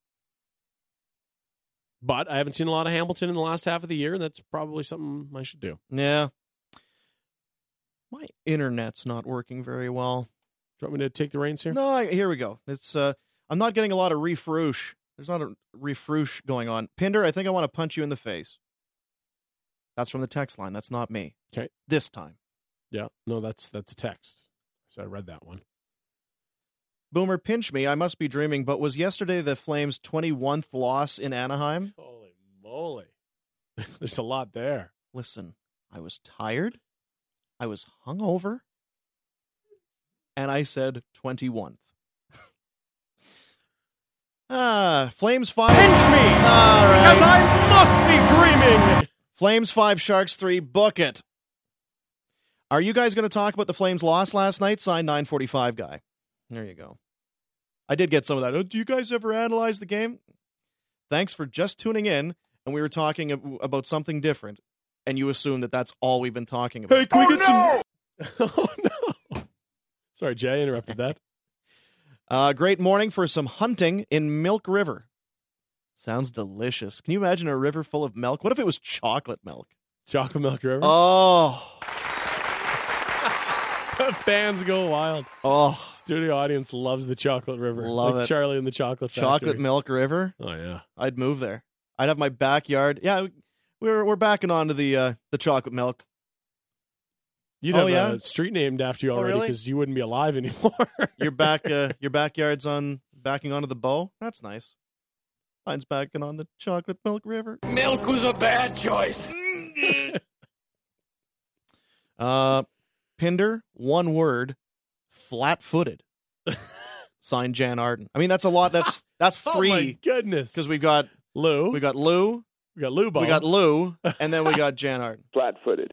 [SPEAKER 5] But I haven't seen a lot of Hamilton in the last half of the year, and that's probably something I should do.
[SPEAKER 3] Yeah. My internet's not working very well.
[SPEAKER 5] Do you want me to take the reins here?
[SPEAKER 3] No, here we go. It's I'm not getting a lot of refresh. There's not a refresh going on. Pinder, I think I want to punch you in the face. That's from the text line. That's not me.
[SPEAKER 5] Okay.
[SPEAKER 3] This time.
[SPEAKER 5] Yeah. No, that's a text. So I read that one.
[SPEAKER 3] Boomer, pinch me. I must be dreaming, but was yesterday the Flames' 21th loss in Anaheim?
[SPEAKER 5] Holy moly. There's a lot there.
[SPEAKER 3] Listen, I was tired. I was hungover. And I said 21th. Flames 5.
[SPEAKER 5] Pinch me!
[SPEAKER 3] All right.
[SPEAKER 5] Because I must be dreaming!
[SPEAKER 3] Flames 5, Sharks 3. Book it. Are you guys going to talk about the Flames' loss last night? Signed 945 guy. There you go. I did get some of that. Oh, do you guys ever analyze the game? Thanks for just tuning in, and we were talking about something different, and you assume that that's all we've been talking about.
[SPEAKER 5] Hey, can we get some... Oh, no. Sorry, Jay, I interrupted that.
[SPEAKER 3] Great morning for some hunting in Milk River. Sounds delicious. Can you imagine a river full of milk? What if it was chocolate milk?
[SPEAKER 5] Chocolate Milk River?
[SPEAKER 3] Oh.
[SPEAKER 5] Fans go wild.
[SPEAKER 3] Oh.
[SPEAKER 5] Studio audience loves the Chocolate River.
[SPEAKER 3] Love
[SPEAKER 5] like
[SPEAKER 3] it.
[SPEAKER 5] Charlie and the Chocolate Factory.
[SPEAKER 3] Chocolate Milk River?
[SPEAKER 5] Oh, yeah.
[SPEAKER 3] I'd move there. I'd have my backyard. Yeah, we're backing onto the chocolate milk.
[SPEAKER 5] You'd have a street named after you already because you wouldn't be alive anymore.
[SPEAKER 3] Your backyard's backing onto the bow? That's nice. Mine's backing on the Chocolate Milk River.
[SPEAKER 11] Milk was a bad choice.
[SPEAKER 3] Pinder, one word, flat-footed. Signed Jan Arden. I mean, that's a lot. That's three.
[SPEAKER 5] Oh my goodness!
[SPEAKER 3] Because we got
[SPEAKER 5] Lou,
[SPEAKER 3] we got Lou, and then we got Jan Arden.
[SPEAKER 6] Flat-footed.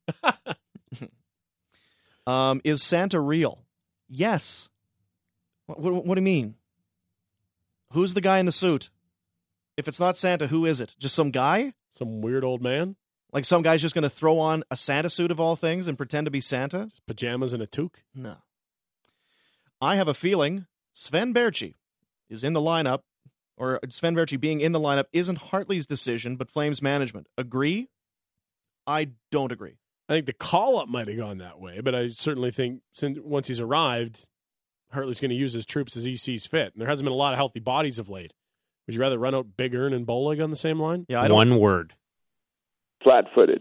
[SPEAKER 3] Is Santa real? Yes. What do you mean? Who's the guy in the suit? If it's not Santa, who is it? Just some guy?
[SPEAKER 5] Some weird old man?
[SPEAKER 3] Like some guy's just going to throw on a Santa suit of all things and pretend to be Santa?
[SPEAKER 5] Just pajamas and a toque?
[SPEAKER 3] No. I have a feeling Sven Berchi is in the lineup or Sven Baertschi being in the lineup isn't Hartley's decision, but Flames management. Agree? I don't agree.
[SPEAKER 5] I think the call-up might have gone that way, but I certainly think once he's arrived, Hartley's going to use his troops as he sees fit. And there hasn't been a lot of healthy bodies of late. Would you rather run out Big Ern and Bolig on the same line?
[SPEAKER 3] Yeah, I don't.
[SPEAKER 10] One word.
[SPEAKER 6] Flat-footed.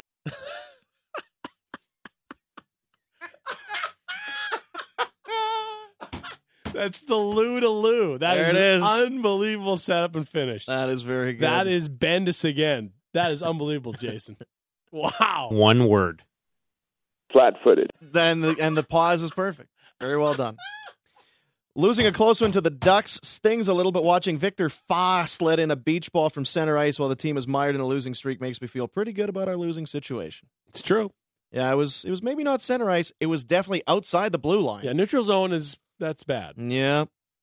[SPEAKER 5] That's the Lou-to-Lou.
[SPEAKER 3] There it is.
[SPEAKER 5] Unbelievable setup and finish.
[SPEAKER 3] That is very good.
[SPEAKER 5] That is Bendis again. That is unbelievable, Jason. Wow.
[SPEAKER 10] One word.
[SPEAKER 6] Flat-footed.
[SPEAKER 3] And the pause is perfect. Very well done. Losing a close one to the Ducks stings a little, but watching Victor Foss let in a beach ball from center ice while the team is mired in a losing streak makes me feel pretty good about our losing situation.
[SPEAKER 5] It's true.
[SPEAKER 3] Yeah, it was maybe not center ice. It was definitely outside the blue line.
[SPEAKER 5] Yeah, neutral zone that's bad.
[SPEAKER 3] Yeah.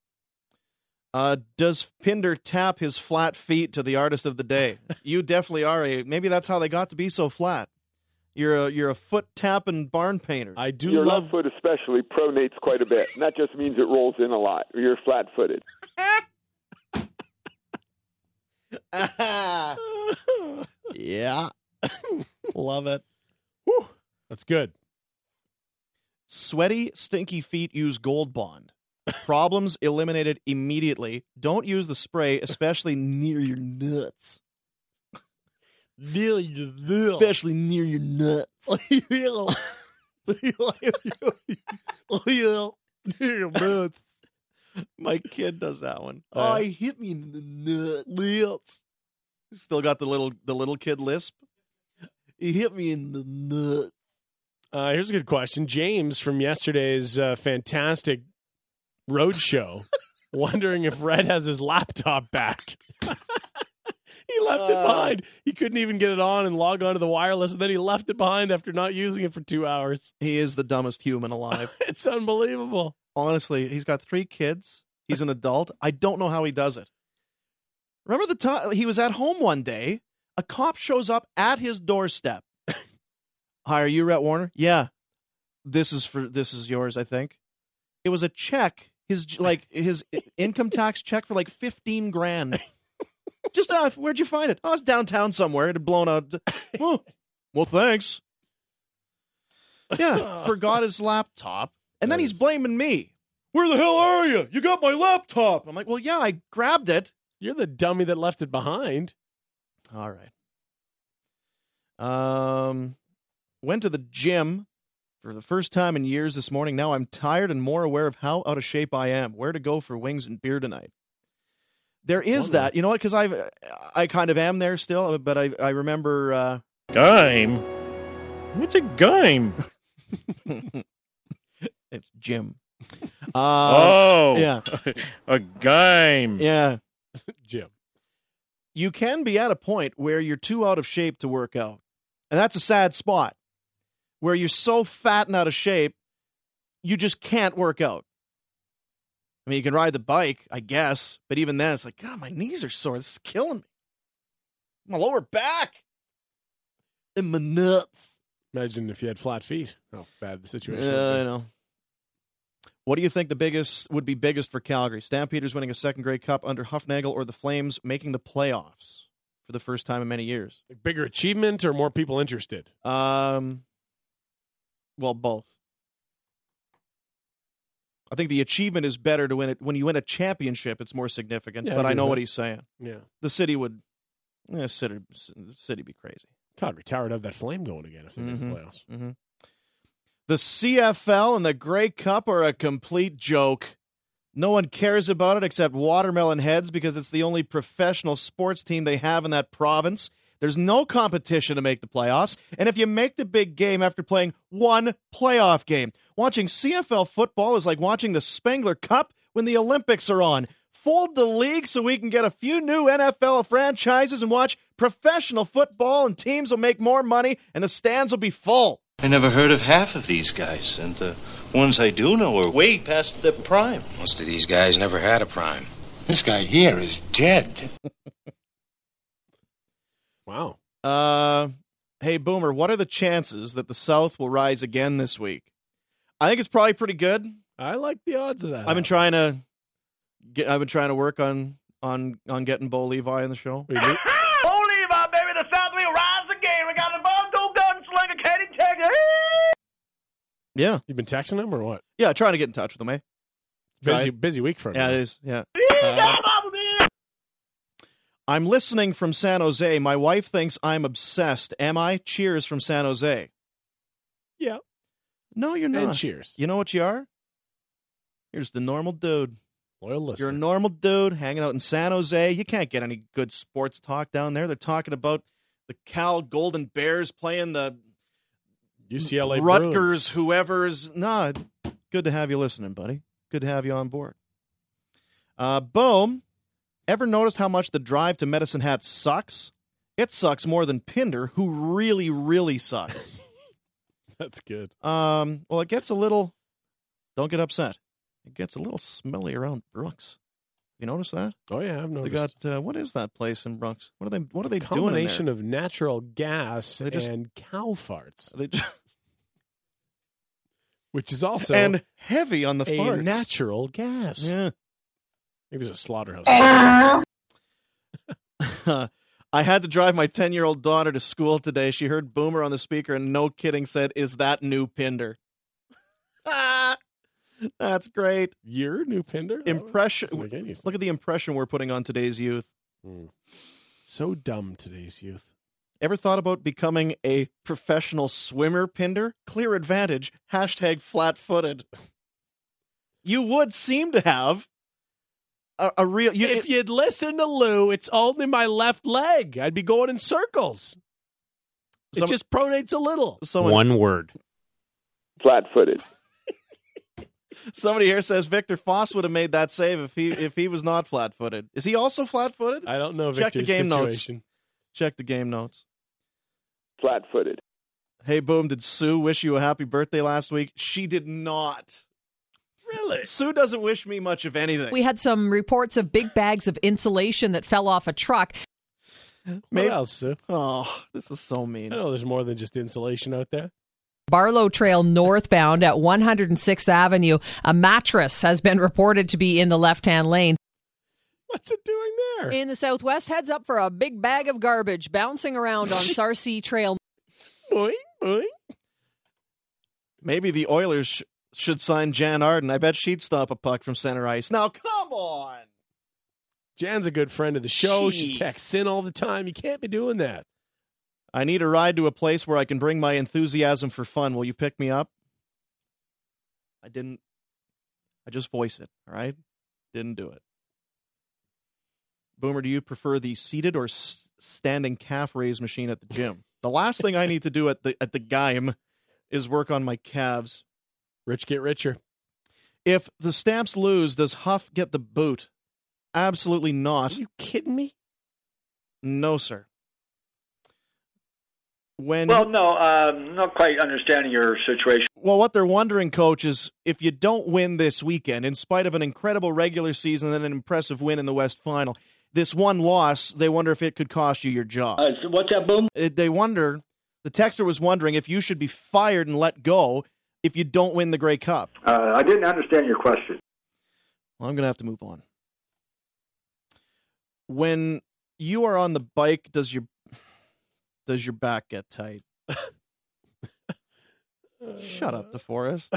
[SPEAKER 3] Does Pinder tap his flat feet to the artist of the day? You definitely are maybe that's how they got to be so flat. You're a foot tapping barn painter.
[SPEAKER 5] I do
[SPEAKER 6] Your
[SPEAKER 5] love
[SPEAKER 6] left foot especially pronates quite a bit, and that just means it rolls in a lot. You're flat-footed.
[SPEAKER 3] Yeah. Love it.
[SPEAKER 5] Whew. That's good.
[SPEAKER 3] Sweaty, stinky feet use Gold Bond. Problems eliminated immediately. Don't use the spray, especially near your nuts. Especially near your nuts. My kid does that one. He hit me in the nuts. Still got the little kid lisp. He hit me in the nuts.
[SPEAKER 5] Here's a good question. James from yesterday's fantastic road show, wondering if Red has his laptop back. He left it behind. He couldn't even get it on and log on to the wireless, and then he left it behind after not using it for 2 hours.
[SPEAKER 3] He is the dumbest human alive.
[SPEAKER 5] It's unbelievable.
[SPEAKER 3] Honestly, he's got 3 kids. He's an adult. I don't know how he does it. Remember the time he was at home one day? A cop shows up at his doorstep. Hi, are you Rhett Warner? Yeah. This is yours, I think. It was a check, his income tax check for like $15,000. Just where'd you find it? Oh, I was downtown somewhere. It had blown out. Oh, well, thanks. Yeah, forgot his laptop. And then he's blaming me. Where the hell are you? You got my laptop. I'm like, well, yeah, I grabbed it.
[SPEAKER 5] You're the dummy that left it behind.
[SPEAKER 3] All right. Went to the gym for the first time in years this morning. Now I'm tired and more aware of how out of shape I am. Where to go for wings and beer tonight? There is that. You know what? Because I kind of am there still, but I remember...
[SPEAKER 9] Game? What's a game?
[SPEAKER 3] It's gym.
[SPEAKER 9] Yeah. A game.
[SPEAKER 3] Yeah.
[SPEAKER 5] Gym.
[SPEAKER 3] You can be at a point where you're too out of shape to work out. And that's a sad spot. Where you're so fat and out of shape, you just can't work out. I mean, you can ride the bike, I guess, but even then, it's like, God, my knees are sore. This is killing me. My lower back. And my nuts.
[SPEAKER 5] Imagine if you had flat feet. How bad the situation would
[SPEAKER 3] I
[SPEAKER 5] be.
[SPEAKER 3] know. What do you think would be biggest for Calgary? Stampeders winning a second Grey Cup under Hufnagel or the Flames making the playoffs for the first time in many years?
[SPEAKER 5] Bigger achievement or more people interested?
[SPEAKER 3] Well, both. I think the achievement is better to win it. When you win a championship, it's more significant.
[SPEAKER 5] Yeah,
[SPEAKER 3] but I know
[SPEAKER 5] that.
[SPEAKER 3] what he's saying.
[SPEAKER 5] Yeah.
[SPEAKER 3] The city would the city be crazy.
[SPEAKER 5] Calgary Tower would have that flame going again if they made the playoffs.
[SPEAKER 3] Mm-hmm. The CFL and the Grey Cup are a complete joke. No one cares about it except Watermelon Heads because it's the only professional sports team they have in that province. There's no competition to make the playoffs. And if you make the big game after playing one playoff game, watching CFL football is like watching the Spengler Cup when the Olympics are on. Fold the league so we can get a few new NFL franchises and watch professional football, and teams will make more money and the stands will be full.
[SPEAKER 12] I never heard of half of these guys, and the ones I do know are way past their prime.
[SPEAKER 13] Most of these guys never had a prime.
[SPEAKER 12] This guy here is dead.
[SPEAKER 5] Wow.
[SPEAKER 3] Hey, Boomer, what are the chances that the South will rise again this week? I think it's probably pretty good.
[SPEAKER 5] I like the odds of that.
[SPEAKER 3] I've been trying to work on on getting Bo Levi in the show?
[SPEAKER 11] Bo Levi, baby, the South will rise again. We got the Bongo Gunslinger, Katie Taylor.
[SPEAKER 3] Yeah.
[SPEAKER 5] You been texting him or what?
[SPEAKER 3] Yeah, trying to get in touch with him, eh?
[SPEAKER 5] Busy week for him.
[SPEAKER 3] Yeah, it is. Yeah. I'm listening from San Jose. My wife thinks I'm obsessed. Am I? Cheers from San Jose.
[SPEAKER 5] Yeah.
[SPEAKER 3] No, you're not.
[SPEAKER 5] And cheers.
[SPEAKER 3] You know what you are? You're just a normal dude.
[SPEAKER 5] Loyal listener.
[SPEAKER 3] You're a normal dude hanging out in San Jose. You can't get any good sports talk down there. They're talking about the Cal Golden Bears playing the
[SPEAKER 5] UCLA
[SPEAKER 3] Rutgers,
[SPEAKER 5] Bruins.
[SPEAKER 3] whoever's. Nah, good to have you listening, buddy. Good to have you on board. Boom. Ever notice how much the drive to Medicine Hat sucks? It sucks more than Pinder, who really, really sucks.
[SPEAKER 5] That's good.
[SPEAKER 3] Well, it gets a little. Don't get upset. It gets a little smelly around Brooks. You notice that?
[SPEAKER 5] Oh yeah, I've noticed.
[SPEAKER 3] They got what is that place in Brooks? What are they doing in there?
[SPEAKER 5] Combination of natural gas and cow farts. Which is also
[SPEAKER 3] and heavy on the
[SPEAKER 5] a
[SPEAKER 3] farts.
[SPEAKER 5] natural gas.
[SPEAKER 3] Yeah.
[SPEAKER 5] I think there's a slaughterhouse.
[SPEAKER 3] I had to drive my 10-year-old daughter to school today. She heard Boomer on the speaker and no kidding said, "Is that new Pinder?" That's great.
[SPEAKER 5] Your new Pinder?
[SPEAKER 3] Impression. Look at the impression we're putting on today's youth.
[SPEAKER 5] So dumb, today's youth.
[SPEAKER 3] Ever thought about becoming a professional swimmer, Pinder? Clear advantage. # flat-footed. You would seem to have a real...
[SPEAKER 5] if you'd listen to Lou, it's only my left leg. I'd be going in circles. It just pronates a little.
[SPEAKER 10] One word.
[SPEAKER 6] Flat-footed.
[SPEAKER 3] Somebody here says Victor Foss would have made that save if he was not flat-footed. Is he also flat-footed?
[SPEAKER 5] I don't know
[SPEAKER 3] Check
[SPEAKER 5] Victor's
[SPEAKER 3] the game
[SPEAKER 5] situation.
[SPEAKER 3] notes. Check the game notes.
[SPEAKER 6] Flat-footed.
[SPEAKER 3] Hey, Boom, did Sue wish you a happy birthday last week? She did not.
[SPEAKER 5] Really?
[SPEAKER 3] Sue doesn't wish me much of anything.
[SPEAKER 14] We had some reports of big bags of insulation that fell off a truck.
[SPEAKER 5] What else, Sue?
[SPEAKER 3] Oh, this is so mean.
[SPEAKER 5] I know there's more than just insulation out there.
[SPEAKER 14] Barlow Trail northbound at 106th Avenue. A mattress has been reported to be in the left-hand lane.
[SPEAKER 5] What's it doing there?
[SPEAKER 14] In the southwest, heads up for a big bag of garbage bouncing around on Sarcee Trail.
[SPEAKER 5] Boing, boing.
[SPEAKER 3] Maybe the Oilers should sign Jan Arden. I bet she'd stop a puck from center ice. Now, come on.
[SPEAKER 5] Jan's a good friend of the show.
[SPEAKER 3] Jeez.
[SPEAKER 5] She texts in all the time. You can't be doing that.
[SPEAKER 3] I need a ride to a place where I can bring my enthusiasm for fun. Will you pick me up? I didn't. I just voice it, all right? Didn't do it. Boomer, do you prefer the seated or standing calf raise machine at the gym? The last thing I need to do at the game is work on my calves.
[SPEAKER 5] Rich get richer.
[SPEAKER 3] If the Stamps lose, does Huff get the boot? Absolutely not.
[SPEAKER 5] Are you kidding me?
[SPEAKER 3] No, sir.
[SPEAKER 15] Not quite understanding your situation.
[SPEAKER 3] Well, what they're wondering, Coach, is if you don't win this weekend, in spite of an incredible regular season and an impressive win in the West Final, this one loss, they wonder if it could cost you your job.
[SPEAKER 15] What's that, Boom?
[SPEAKER 3] They wonder, the texter was wondering if you should be fired and let go if you don't win the Grey Cup.
[SPEAKER 15] I didn't understand your question.
[SPEAKER 3] Well, I'm going to have to move on. When you are on the bike, does your back get tight? Shut up, DeForest.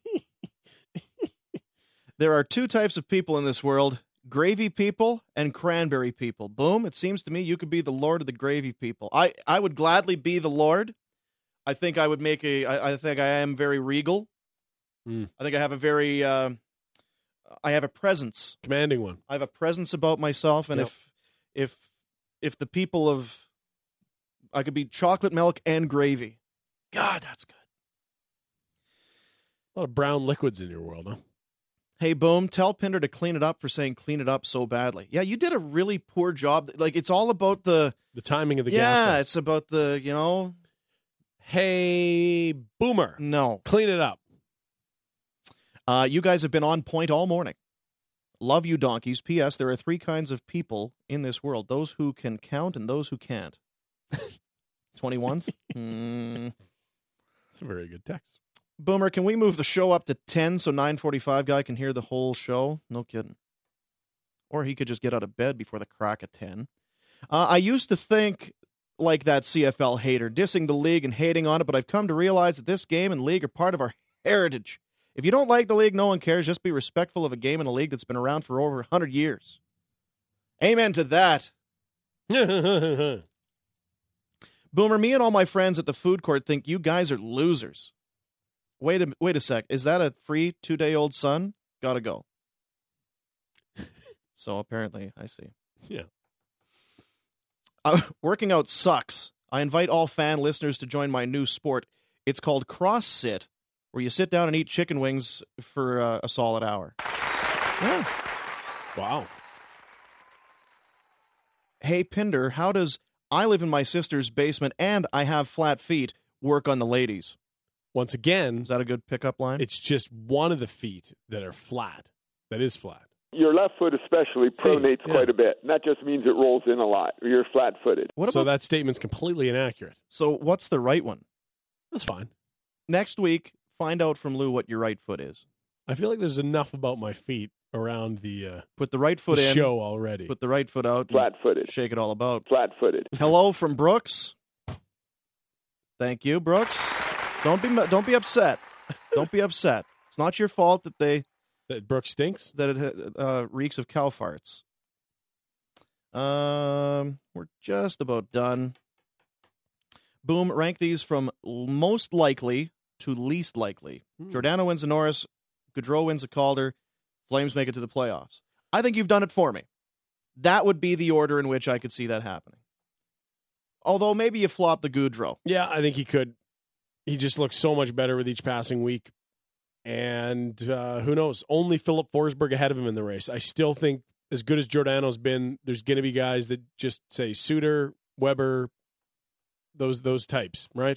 [SPEAKER 3] There are two types of people in this world, gravy people and cranberry people. Boom, it seems to me you could be the Lord of the gravy people. I would gladly be the Lord. I think I would make I think I am very regal. I think I have a very, I have a presence.
[SPEAKER 5] Commanding one.
[SPEAKER 3] I have a presence about myself, and if the people of, I could be chocolate milk and gravy. God, that's good.
[SPEAKER 5] A lot of brown liquids in your world, huh?
[SPEAKER 3] Hey, Boom, tell Pinder to clean it up for saying clean it up so badly. Yeah, you did a really poor job. Like, it's all about the
[SPEAKER 5] timing of the gap.
[SPEAKER 3] Yeah, it's about the,
[SPEAKER 5] Hey, Boomer.
[SPEAKER 3] No.
[SPEAKER 5] Clean it up.
[SPEAKER 3] You guys have been on point all morning. Love you, donkeys. P.S. There are three kinds of people in this world. Those who can count and those who can't. 21th?
[SPEAKER 5] That's a very good text.
[SPEAKER 3] Boomer, can we move the show up to 10 so 9:45 guy can hear the whole show? No kidding. Or he could just get out of bed before the crack of 10. I used to think like that CFL hater, dissing the league and hating on it, but I've come to realize that this game and league are part of our heritage. If you don't like the league, no one cares. Just be respectful of a game and a league that's been around for over 100 years. Amen to that. Boomer, me and all my friends at the food court think you guys are losers. Wait a sec. Is that a free 2-day-old son? Gotta go. So apparently, I see.
[SPEAKER 5] Yeah.
[SPEAKER 3] Working out sucks. I invite all fan listeners to join my new sport. It's called CrossFit, where you sit down and eat chicken wings for a solid hour. Yeah.
[SPEAKER 5] Wow.
[SPEAKER 3] Hey, Pinder, how does I live in my sister's basement and I have flat feet work on the ladies?
[SPEAKER 5] Once again,
[SPEAKER 3] is that a good pickup line?
[SPEAKER 5] It's just one of the feet that are flat. That is flat.
[SPEAKER 10] Your left foot especially pronates quite a bit. And that just means it rolls in a lot. You're flat-footed.
[SPEAKER 5] So that statement's completely inaccurate.
[SPEAKER 3] So what's the right one?
[SPEAKER 5] That's fine.
[SPEAKER 3] Next week, find out from Lou what your right foot is.
[SPEAKER 5] I feel like there's enough about my feet around the
[SPEAKER 3] put the right foot in
[SPEAKER 5] show already.
[SPEAKER 3] Put the right foot out.
[SPEAKER 10] Flat-footed.
[SPEAKER 3] Shake it all about.
[SPEAKER 10] Flat-footed.
[SPEAKER 3] Hello from Brooks. Thank you, Brooks. Don't be upset. Don't be upset. It's not your fault that
[SPEAKER 5] Brooks stinks.
[SPEAKER 3] That it reeks of cow farts. We're just about done. Boom, rank these from most likely to least likely. Giordano wins a Norris. Gaudreau wins a Calder. Flames make it to the playoffs. I think you've done it for me. That would be the order in which I could see that happening. Although maybe you flop the Gaudreau.
[SPEAKER 5] Yeah, I think he could. He just looks so much better with each passing week. And who knows? Only Philip Forsberg ahead of him in the race. I still think, as good as Giordano's been, there's going to be guys that just say Suter, Weber, those types, right?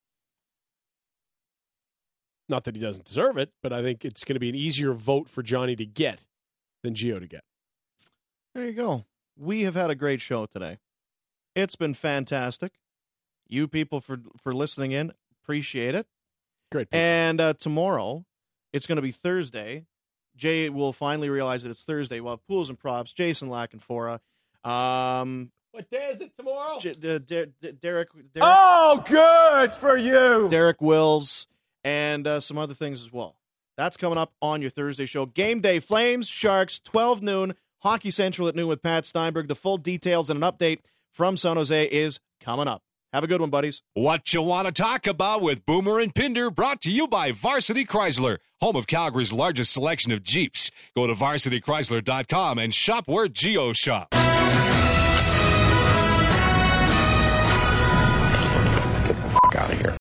[SPEAKER 5] Not that he doesn't deserve it, but I think it's going to be an easier vote for Johnny to get than Gio to get.
[SPEAKER 3] There you go. We have had a great show today. It's been fantastic. You people for listening in, appreciate it.
[SPEAKER 5] Great people.
[SPEAKER 3] And tomorrow, it's going to be Thursday. Jay will finally realize that it's Thursday. We'll have Pools and Props, Jason Lackenfora.
[SPEAKER 5] What day is it tomorrow?
[SPEAKER 3] Derek.
[SPEAKER 11] Oh, good for you.
[SPEAKER 3] Derek Wills and some other things as well. That's coming up on your Thursday show. Game day, Flames, Sharks, 12 noon. Hockey Central at noon with Pat Steinberg. The full details and an update from San Jose is coming up. Have a good one, buddies.
[SPEAKER 2] What you want to talk about with Boomer and Pinder, brought to you by Varsity Chrysler, home of Calgary's largest selection of Jeeps. Go to varsitychrysler.com and shop where Gio shops.
[SPEAKER 8] Get the fuck out of here.